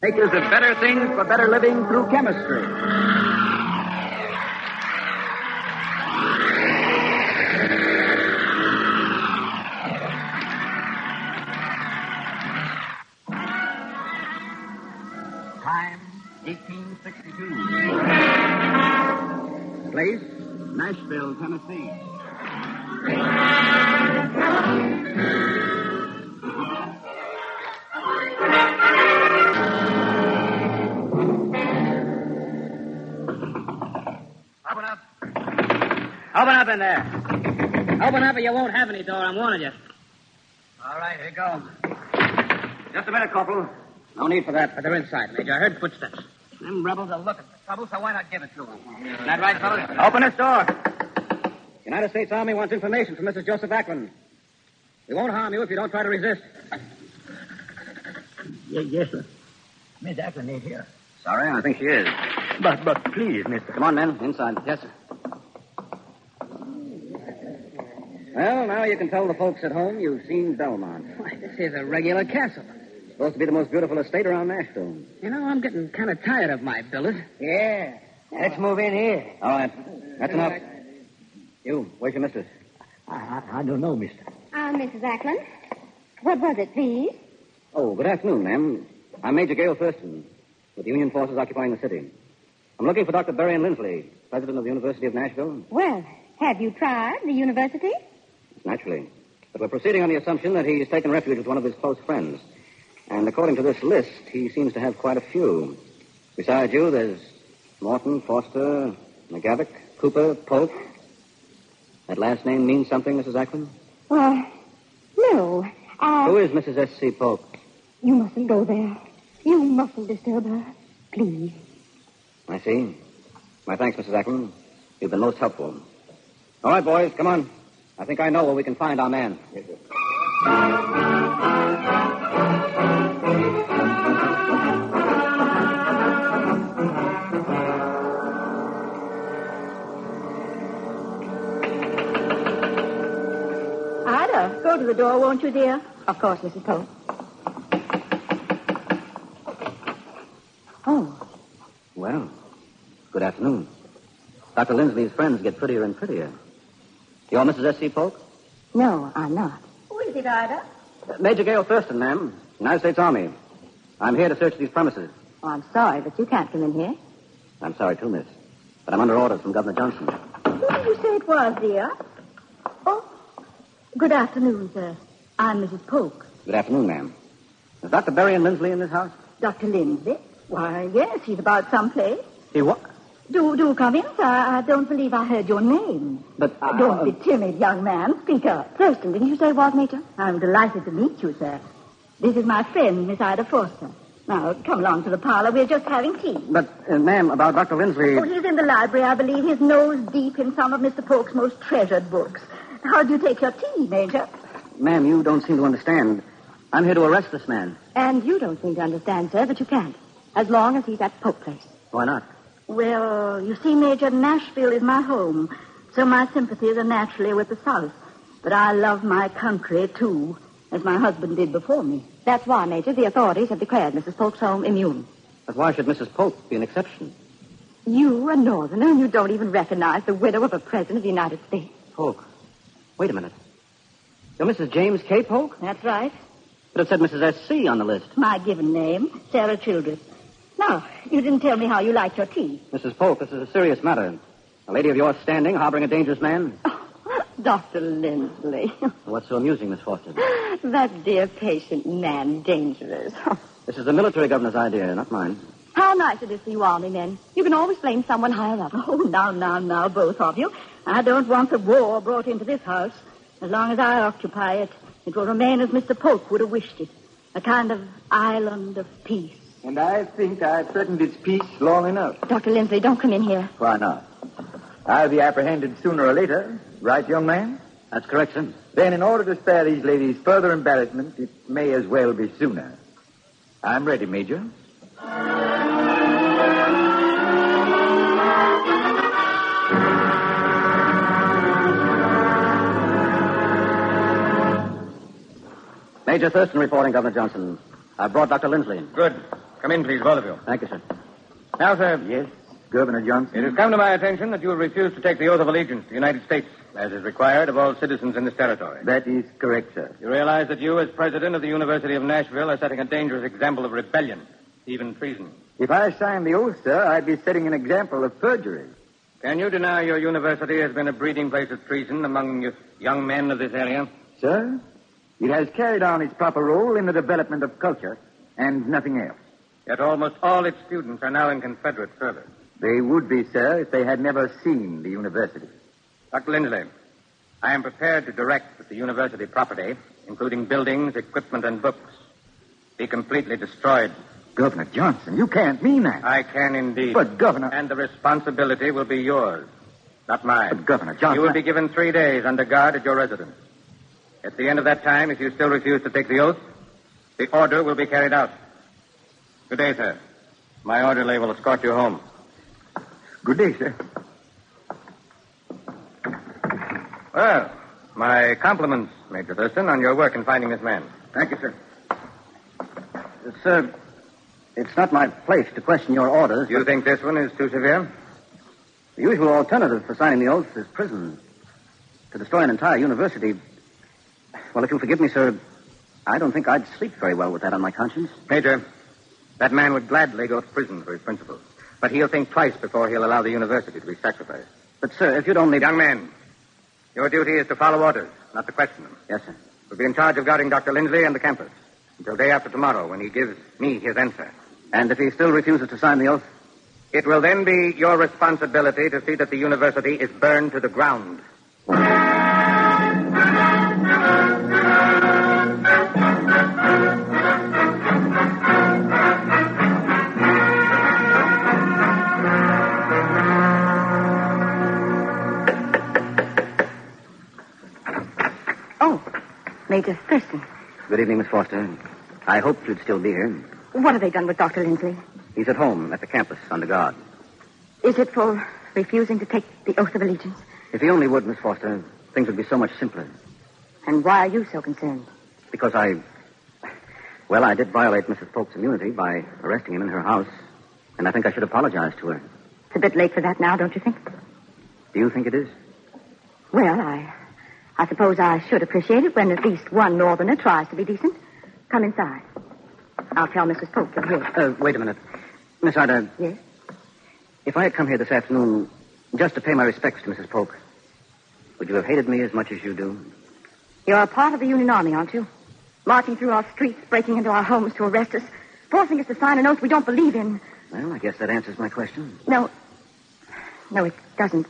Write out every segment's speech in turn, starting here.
Makers of better things for better living through chemistry. Time, 1862. Place, Nashville, Tennessee. Open up in there. Open up or you won't have any door. I'm warning you. All right, here goes. Just a minute, Corporal. No need for that. But they're inside, Major. I heard footsteps. Them rebels are looking for trouble, so why not give it to them? Is that right, fellas? Open this door. United States Army wants information from Mrs. Joseph Ackland. We won't harm you if you don't try to resist. Yes, sir. Miss Ackland ain't here. Sorry, I think she is. But please, mister. Come on, men. Inside. Yes, sir. Well, now you can tell the folks at home you've seen Belmont. Why, this is a regular castle. It's supposed to be the most beautiful estate around Nashville. You know, I'm getting kind of tired of my villas. Yeah. Let's move in here. All right. That's enough. You, where's your mistress? I don't know, mister. I'm Mrs. Ackland. What was it, please? Oh, good afternoon, ma'am. I'm Major Gale Thurston, with the Union forces occupying the city. I'm looking for Dr. Berrien Lindsley, president of the University of Nashville. Well, have you tried the university? Naturally. But we're proceeding on the assumption that he's taken refuge with one of his close friends. And according to this list, he seems to have quite a few. Besides you, there's Morton, Foster, McGavick, Cooper, Polk. That last name means something, Mrs. Ackland? Well, no. Who is Mrs. S.C. Polk? You mustn't go there. You mustn't disturb her. Please. I see. My thanks, Mrs. Ackland. You've been most helpful. All right, boys, come on. I think I know where we can find our man. Yes, sir. Ida, go to the door, won't you, dear? Of course, Mrs. Pope. Oh. Well, good afternoon. Dr. Lindsley's friends get prettier and prettier. You're Mrs. S.C. Polk? No, I'm not. Who is it, Ida? Major Gale Thurston, ma'am. United States Army. I'm here to search these premises. Oh, I'm sorry, but you can't come in here. I'm sorry, too, miss. But I'm under orders from Governor Johnson. Who did you say it was, dear? Oh, good afternoon, sir. I'm Mrs. Polk. Good afternoon, ma'am. Is Dr. Berrien Lindsley in this house? Dr. Lindsley? Why, yes, he's about someplace. He what? Do come in, sir. I don't believe I heard your name. But, Don't be timid, young man. Speak up. Thurston, didn't you say it was, Major? I'm delighted to meet you, sir. This is my friend, Miss Ida Foster. Now, come along to the parlor. We're just having tea. But, ma'am, about Dr. Lindsley... Oh, he's in the library, I believe, his nose deep in some of Mr. Polk's most treasured books. How'd you take your tea, Major? Ma'am, you don't seem to understand. I'm here to arrest this man. And you don't seem to understand, sir, but you can't. As long as he's at Polk Place. Why not? Well, you see, Major, Nashville is my home, so my sympathies are naturally with the South. But I love my country, too, as my husband did before me. That's why, Major, the authorities have declared Mrs. Polk's home immune. But why should Mrs. Polk be an exception? You, a Northerner, and you don't even recognize the widow of a president of the United States. Polk? Wait a minute. You're Mrs. James K. Polk? That's right. But it said Mrs. S.C. on the list. My given name, Sarah Childress. Now, you didn't tell me how you liked your tea. Mrs. Polk, this is a serious matter. A lady of your standing harboring a dangerous man. Oh, Dr. Lindsley. What's so amusing, Miss Foster? That dear patient man, dangerous. This is the military governor's idea, not mine. How nice it is for you army men. You can always blame someone higher up. Oh, now, both of you. I don't want the war brought into this house. As long as I occupy it, it will remain as Mr. Polk would have wished it. A kind of island of peace. And I think I've threatened its peace long enough. Dr. Lindsley, don't come in here. Why not? I'll be apprehended sooner or later. Right, young man? That's correct, sir. Then, in order to spare these ladies further embarrassment, it may as well be sooner. I'm ready, Major. Major Thurston reporting, Governor Johnson. I brought Dr. Lindsley. Good. Come in, please, both of you. Thank you, sir. Now, sir, Yes, Governor Johnson. it has come to my attention that you will refuse to take the oath of allegiance to the United States, as is required of all citizens in this territory. That is correct, sir. You realize that you, as president of the University of Nashville, are setting a dangerous example of rebellion, even treason. If I signed the oath, sir, I'd be setting an example of perjury. Can you deny your university has been a breeding place of treason among young men of this area? Sir, it has carried on its proper role in the development of culture and nothing else. Yet almost all its students are now in Confederate service. They would be, sir, if they had never seen the university. Dr. Lindsley, I am prepared to direct that the university property, including buildings, equipment, and books, be completely destroyed. Governor Johnson, you can't mean that. I can indeed. But, Governor... And the responsibility will be yours, not mine. But, Governor Johnson... You will be given 3 days under guard at your residence. At the end of that time, if you still refuse to take the oath, the order will be carried out. Good day, sir. My orderly will escort you home. Good day, sir. Well, my compliments, Major Thurston, on your work in finding this man. Thank you, sir. Sir, it's not my place to question your orders. You think this one is too severe? The usual alternative for signing the oath is prison. To destroy an entire university... Well, if you'll forgive me, sir, I don't think I'd sleep very well with that on my conscience. Major, that man would gladly go to prison for his principles. But he'll think twice before he'll allow the university to be sacrificed. But, sir, if you'd only... Young man, your duty is to follow orders, not to question them. Yes, sir. You'll be in charge of guarding Dr. Lindsley and the campus until day after tomorrow when he gives me his answer. And if he still refuses to sign the oath? It will then be your responsibility to see that the university is burned to the ground. Major Thurston. Good evening, Miss Foster. I hoped you'd still be here. What have they done with Dr. Lindsley? He's at home at the campus under guard. Is it for refusing to take the oath of allegiance? If he only would, Miss Foster, things would be so much simpler. And why are you so concerned? Because I did violate Mrs. Polk's immunity by arresting him in her house, and I think I should apologize to her. It's a bit late for that now, don't you think? Do you think it is? Well, I suppose I should appreciate it when at least one northerner tries to be decent. Come inside. I'll tell Mrs. Polk you're here. Wait a minute. Miss Ida. Yes? If I had come here this afternoon just to pay my respects to Mrs. Polk, would you have hated me as much as you do? You're a part of the Union Army, aren't you? Marching through our streets, breaking into our homes to arrest us, forcing us to sign an oath we don't believe in. Well, I guess that answers my question. No, it doesn't.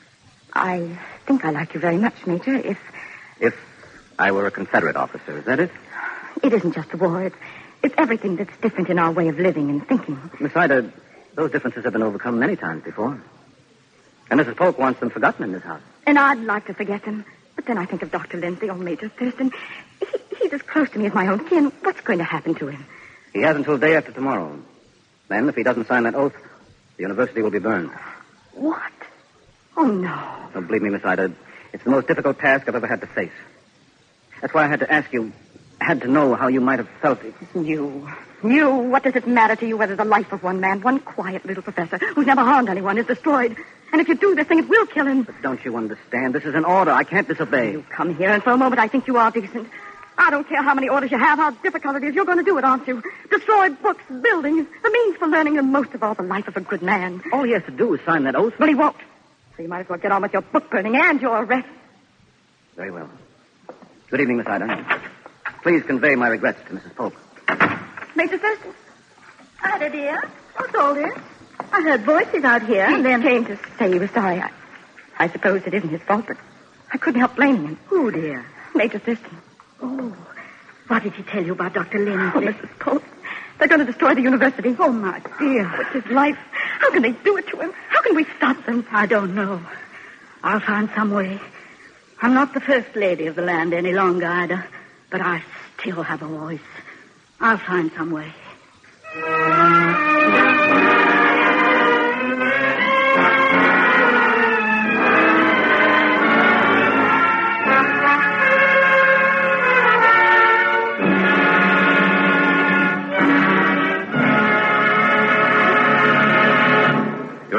I think I like you very much, Major, If I were a Confederate officer, is that it? It isn't just the war. It's everything that's different in our way of living and thinking. Miss Ida, those differences have been overcome many times before. And Mrs. Polk wants them forgotten in this house. And I'd like to forget them. But then I think of Dr. Lindsley, Major Thurston. He's as close to me as my own kin. What's going to happen to him? He has until day after tomorrow. Then, if he doesn't sign that oath, the university will be burned. What? Oh, no. Don't believe me, Miss Ida. It's the most difficult task I've ever had to face. That's why I had to ask you, had to know how you might have felt it. You, what does it matter to you whether the life of one man, one quiet little professor who's never harmed anyone, is destroyed? And if you do this thing, it will kill him. But don't you understand? This is an order. I can't disobey. You come here, and for a moment I think you are decent. I don't care how many orders you have, how difficult it is. You're going to do it, aren't you? Destroy books, buildings, the means for learning, and most of all, the life of a good man. All he has to do is sign that oath. Well, he won't. So you might as well get on with your book burning and your arrest. Very well. Good evening, Miss Ida. Please convey my regrets to Mrs. Polk. Major Thurston. Ida, dear. What's all this? I heard voices out here, and then came to say he was sorry. I suppose it isn't his fault, but I couldn't help blaming him. Who, dear? Major Thurston. Oh, what did he tell you about Dr. Lindsley? Oh, Mrs. Polk. They're going to destroy the university. Oh, my dear. It's his life. How can they do it to him? How can we stop them? I don't know. I'll find some way. I'm not the first lady of the land any longer, Ida, but I still have a voice. I'll find some way.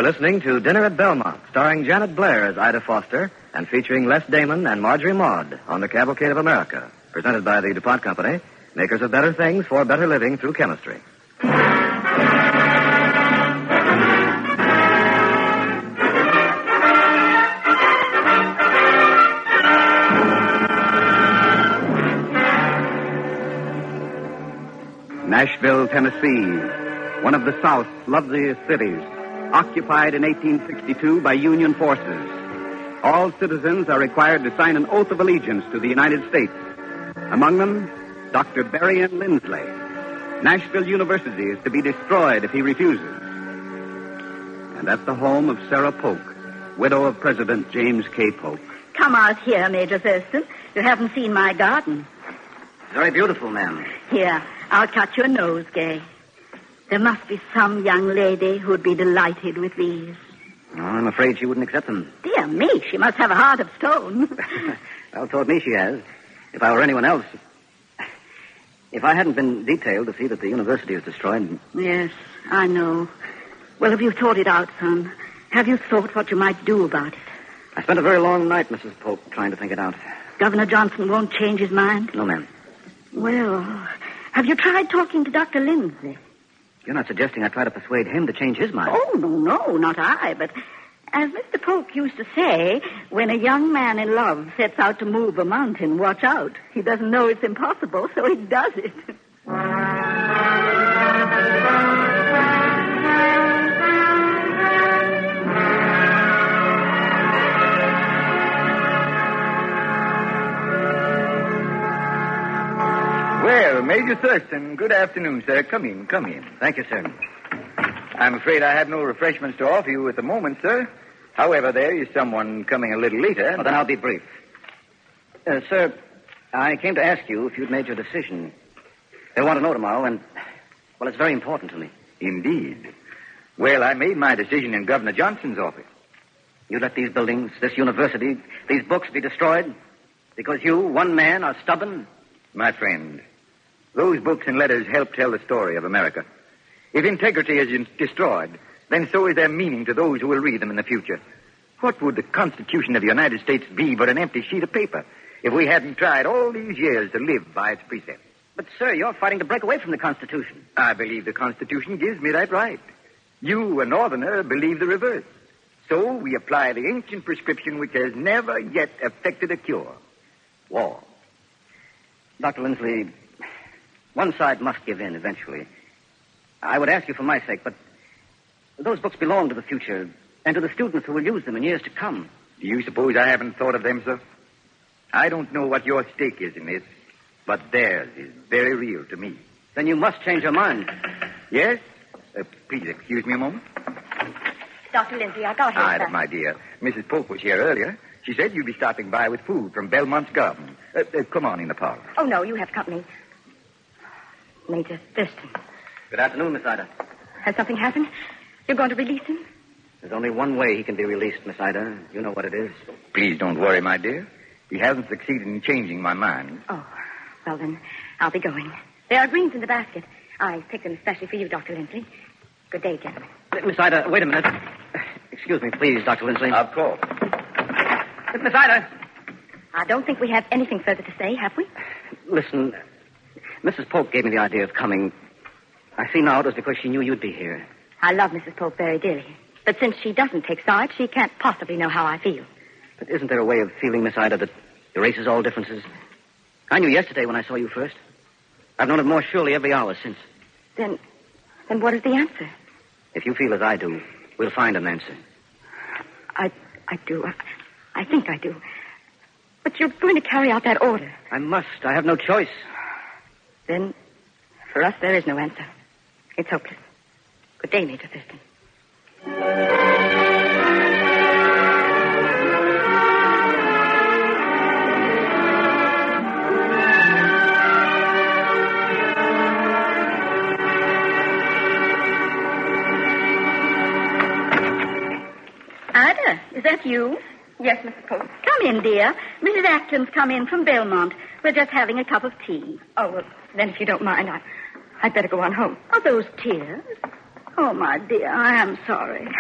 listening to Dinner at Belmont, starring Janet Blair as Ida Foster and featuring Les Damon and Marjorie Maud on the Cavalcade of America, presented by the DuPont Company, makers of better things for better living through chemistry. Nashville, Tennessee, one of the South's loveliest cities, occupied in 1862 by Union forces. All citizens are required to sign an oath of allegiance to the United States. Among them, Dr. Berrien Lindsley. Nashville University is to be destroyed if he refuses. And at the home of Sarah Polk, widow of President James K. Polk. Come out here, Major Thurston. You haven't seen my garden. Very beautiful, ma'am. Here, I'll cut your nosegay. There must be some young lady who'd be delighted with these. Oh, I'm afraid she wouldn't accept them. Dear me, she must have a heart of stone. Well, toward me she has. If I were anyone else... If I hadn't been detailed to see that the university is destroyed... Yes, I know. Well, have you thought it out, son? Have you thought what you might do about it? I spent a very long night, Mrs. Polk, trying to think it out. Governor Johnson won't change his mind? No, ma'am. Well, have you tried talking to Dr. Lindsley? You're not suggesting I try to persuade him to change his mind? Oh, no, not I. But as Mr. Polk used to say, when a young man in love sets out to move a mountain, watch out. He doesn't know it's impossible, so he does it. Well, Major Thurston, good afternoon, sir. Come in. Thank you, sir. I'm afraid I have no refreshments to offer you at the moment, sir. However, there is someone coming a little later. Well, then I'll be brief. Sir, I came to ask you if you'd made your decision. They'll want to know tomorrow, and, well, it's very important to me. Indeed. Well, I made my decision in Governor Johnson's office. You let these buildings, this university, these books be destroyed because you, one man, are stubborn? My friend, those books and letters help tell the story of America. If integrity is destroyed, then so is their meaning to those who will read them in the future. What would the Constitution of the United States be but an empty sheet of paper if we hadn't tried all these years to live by its precepts? But, sir, you're fighting to break away from the Constitution. I believe the Constitution gives me that right. You, a Northerner, believe the reverse. So we apply the ancient prescription which has never yet effected a cure. War. Dr. Lindsley, one side must give in eventually. I would ask you for my sake, but those books belong to the future and to the students who will use them in years to come. Do you suppose I haven't thought of them, sir? I don't know what your stake is in this, but theirs is very real to me. Then you must change your mind. Yes? Please excuse me a moment. Dr. Lindsley, I got here, Ida, sir. my dear. Mrs. Polk was here earlier. She said you'd be stopping by with food from Belmont's garden. Come on in the parlor. Oh, no, you have company. Major Thurston. Good afternoon, Miss Ida. Has something happened? You're going to release him? There's only one way he can be released, Miss Ida. You know what it is. Please don't worry, my dear. He hasn't succeeded in changing my mind. Oh, well then, I'll be going. There are greens in the basket. I picked them especially for you, Dr. Lindsley. Good day, gentlemen. Miss Ida, wait a minute. Excuse me, please, Dr. Lindsley. Of course. Miss Ida. I don't think we have anything further to say, have we? Listen, Mrs. Polk gave me the idea of coming. I see now it was because she knew you'd be here. I love Mrs. Polk very dearly. But since she doesn't take sides, she can't possibly know how I feel. But isn't there a way of feeling, Miss Ida, that erases all differences? I knew yesterday when I saw you first. I've known it more surely every hour since. Then what is the answer? If you feel as I do, we'll find an answer. I do. I think I do. But you're going to carry out that order. I must. I have no choice. Then, for us, there is no answer. It's hopeless. Good day, Major Thurston. Ida, is that you? Yes, Mrs. Polk. Come in, dear. Mrs. Atkins come in from Belmont. We're just having a cup of tea. Oh, well, then if you don't mind, I'd better go on home. Are those tears? Oh, my dear, I am sorry.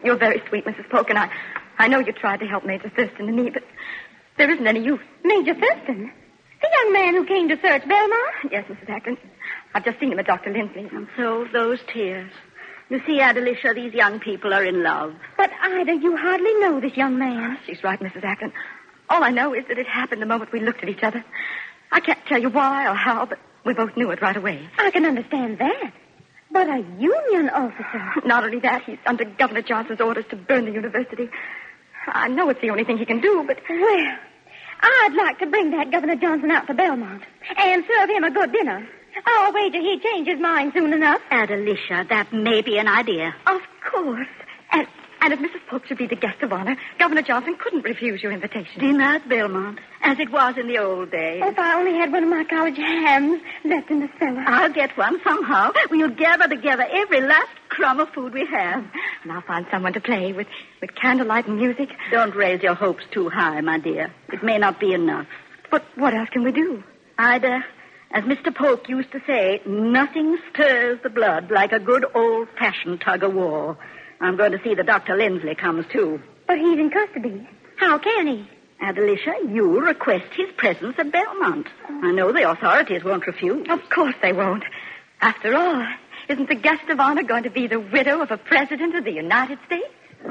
You're very sweet, Mrs. Polk, and I know you tried to help Major Thurston and me, but there isn't any use. Major Thurston? The young man who came to search Belmont? Yes, Mrs. Ackland. I've just seen him at Dr. Lindsley's. And so those tears. You see, Adelicia, these young people are in love. But, Ida, you hardly know this young man. She's right, Mrs. Ackland. All I know is that it happened the moment we looked at each other. I can't tell you why or how, but we both knew it right away. I can understand that. But a Union officer. Not only that, he's under Governor Johnson's orders to burn the university. I know it's the only thing he can do, but... Well, I'd like to bring that Governor Johnson out to Belmont and serve him a good dinner. I'll wager he'd change his mind soon enough. Adelicia, that may be an idea. Of course. And if Mrs. Polk should be the guest of honor, Governor Johnson couldn't refuse your invitation. Dinner at Belmont, as it was in the old days. Oh, if I only had one of my college hams left in the cellar. I'll get one somehow. We'll gather together every last crumb of food we have. And I'll find someone to play with candlelight and music. Don't raise your hopes too high, my dear. It may not be enough. But what else can we do? Ida, as Mr. Polk used to say, nothing stirs the blood like a good old-fashioned tug-of-war. I'm going to see that Dr. Lindsley comes, too. But he's in custody. How can he? Adelicia, you request his presence at Belmont. I know the authorities won't refuse. Of course they won't. After all, isn't the guest of honor going to be the widow of a president of the United States?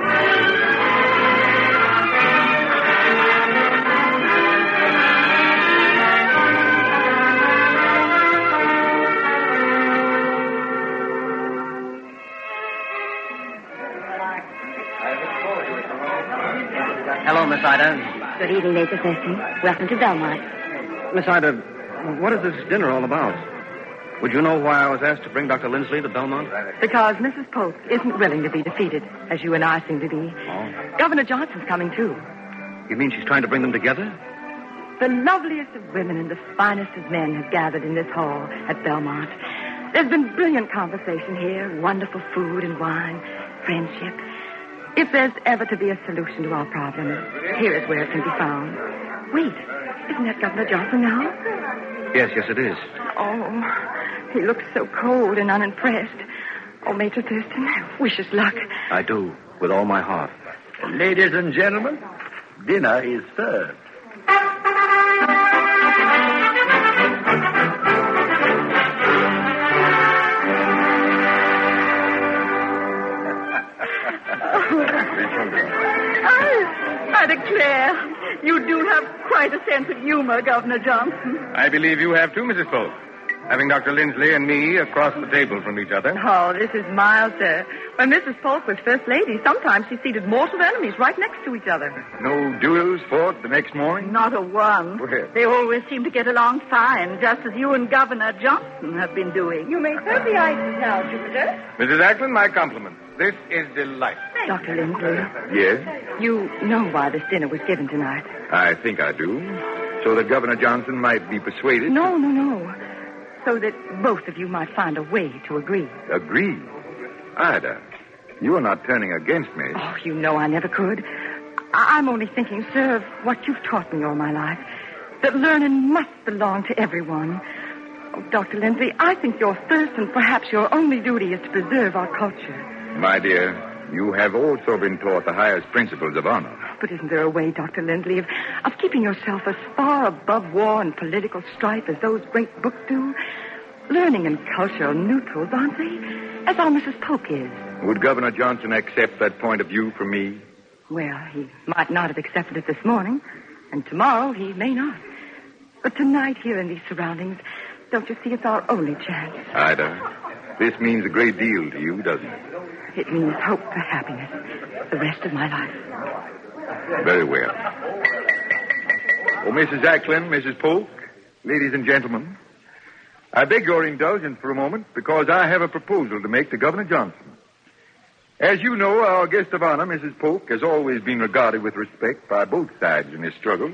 Hello, Miss Ida. Good evening, Major Thurston. Welcome to Belmont. Miss Ida, what is this dinner all about? Would you know why I was asked to bring Dr. Lindsley to Belmont? Because Mrs. Polk isn't willing to be defeated, as you and I seem to be. Oh. Governor Johnson's coming, too. You mean she's trying to bring them together? The loveliest of women and the finest of men have gathered in this hall at Belmont. There's been brilliant conversation here, wonderful food and wine, friendship. If there's ever to be a solution to our problem, here is where it can be found. Wait, isn't that Governor Johnson now? Yes, it is. Oh, he looks so cold and unimpressed. Oh, Major Thurston, wish us luck. I do, with all my heart. Ladies and gentlemen, dinner is served. I declare, you do have quite a sense of humor, Governor Johnson. I believe you have too, Mrs. Polk. Having Dr. Lindsley and me across the table from each other. Oh, this is mild, sir. When Mrs. Polk was First Lady, sometimes she seated mortal enemies right next to each other. No duels fought the next morning? Not a one. Well. They always seem to get along fine, just as you and Governor Johnson have been doing. You may serve the ices now, Jupiter. Mrs. Ackland, my compliments. This is delightful. Dr. Lindsley, Yes, you know why this dinner was given tonight. I think I do. So that Governor Johnson might be persuaded. No. So that both of you might find a way to agree. Agree? Ida, you are not turning against me. Oh, you know I never could. I'm only thinking, sir, of what you've taught me all my life. That learning must belong to everyone. Oh, Dr. Lindsley, I think your first and perhaps your only duty is to preserve our culture. My dear, you have also been taught the highest principles of honor. But isn't there a way, Dr. Lindsley, of keeping yourself as far above war and political strife as those great books do? Learning and culture are neutrals, aren't they? As our Mrs. Polk is. Would Governor Johnson accept that point of view from me? Well, he might not have accepted it this morning, and tomorrow he may not. But tonight, here in these surroundings, don't you see it's our only chance? Ida, this means a great deal to you, doesn't it? It means hope for happiness the rest of my life. Very well. Oh, Mrs. Ackland, Mrs. Polk, ladies and gentlemen, I beg your indulgence for a moment because I have a proposal to make to Governor Johnson. As you know, our guest of honor, Mrs. Polk, has always been regarded with respect by both sides in this struggle.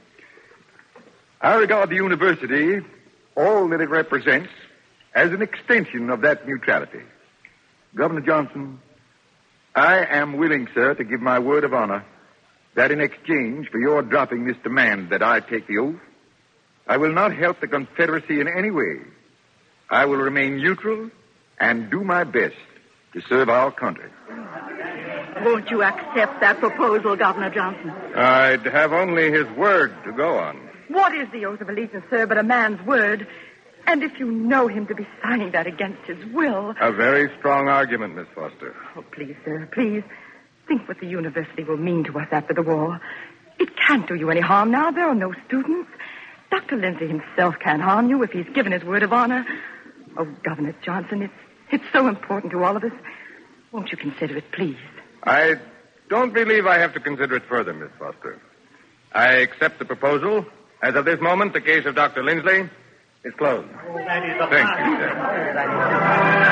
I regard the university, all that it represents, as an extension of that neutrality. Governor Johnson, I am willing, sir, to give my word of honor that in exchange for your dropping this demand that I take the oath, I will not help the Confederacy in any way. I will remain neutral and do my best to serve our country. Won't you accept that proposal, Governor Johnson? I'd have only his word to go on. What is the oath of allegiance, sir, but a man's word? And if you know him to be signing that against his will... A very strong argument, Miss Foster. Oh, please, sir, please. Think what the university will mean to us after the war. It can't do you any harm now. There are no students. Dr. Lindsay himself can't harm you if he's given his word of honor. Oh, Governor Johnson, it's so important to all of us. Won't you consider it, please? I don't believe I have to consider it further, Miss Foster. I accept the proposal. As of this moment, the case of Dr. Lindsley is closed. Thank you, sir.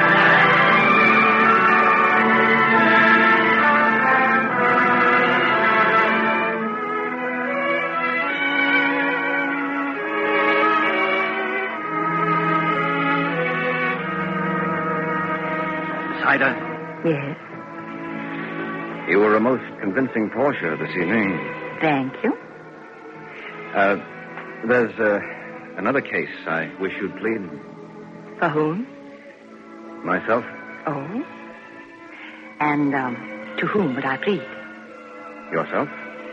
Ida? Yes. You were a most convincing Portia this evening. Thank you. There's another case I wish you'd plead. For whom? Myself. Oh? And, to whom would I plead? Yourself?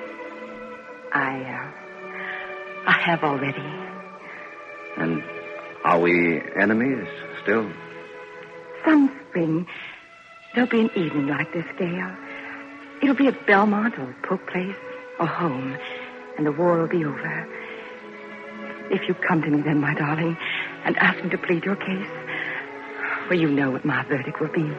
I have already. And are we enemies still? Some spring, there'll be an evening like this, Gail. It'll be at Belmont or Polk Place or home, and the war will be over. If you come to me then, my darling, and ask me to plead your case, well, you know what my verdict will be.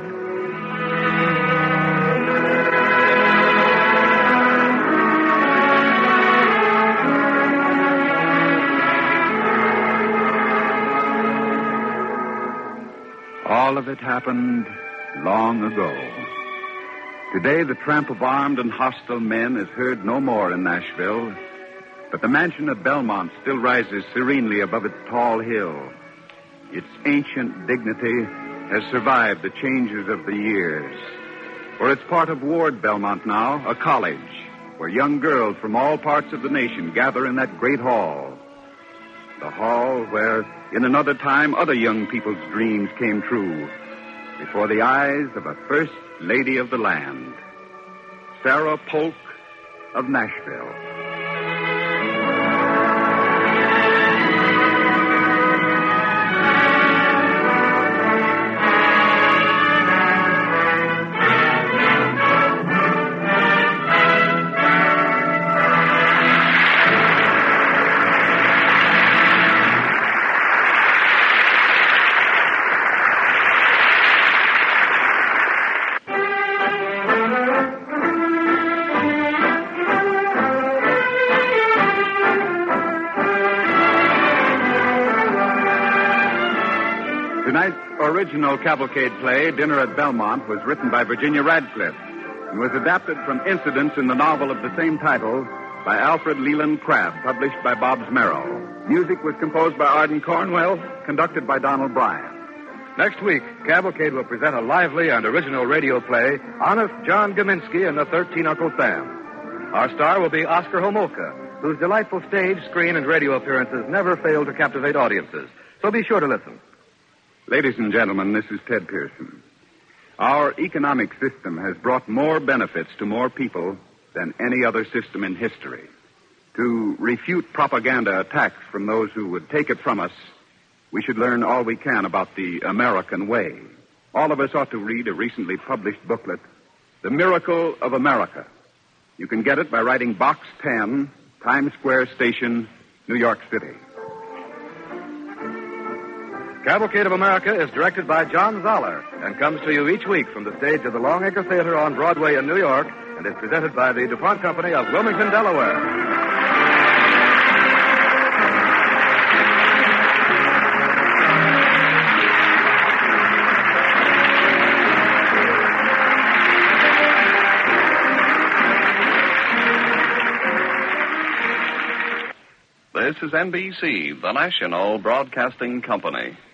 All of it happened long ago. Today, the tramp of armed and hostile men is heard no more in Nashville, but the mansion of Belmont still rises serenely above its tall hill. Its ancient dignity has survived the changes of the years. For it's part of Ward Belmont now, a college, where young girls from all parts of the nation gather in that great hall. The hall where, in another time, other young people's dreams came true, before the eyes of a first lady of the land, Sarah Polk of Nashville. Tonight's original cavalcade play, Dinner at Belmont, was written by Virginia Radcliffe and was adapted from incidents in the novel of the same title by Alfred Leland Crabb, published by Bobbs Merrill. Music was composed by Arden Cornwell, conducted by Donald Bryan. Next week, Cavalcade will present a lively and original radio play, Honest John Gaminsky and the 13 Uncle Sam. Our star will be Oscar Homolka, whose delightful stage, screen, and radio appearances never fail to captivate audiences. So be sure to listen. Ladies and gentlemen, this is Ted Pearson. Our economic system has brought more benefits to more people than any other system in history. To refute propaganda attacks from those who would take it from us, we should learn all we can about the American way. All of us ought to read a recently published booklet, The Miracle of America. You can get it by writing Box 10, Times Square Station, New York City. Cavalcade of America is directed by John Zoller and comes to you each week from the stage of the Longacre Theater on Broadway in New York and is presented by the DuPont Company of Wilmington, Delaware. This is NBC, the national broadcasting company.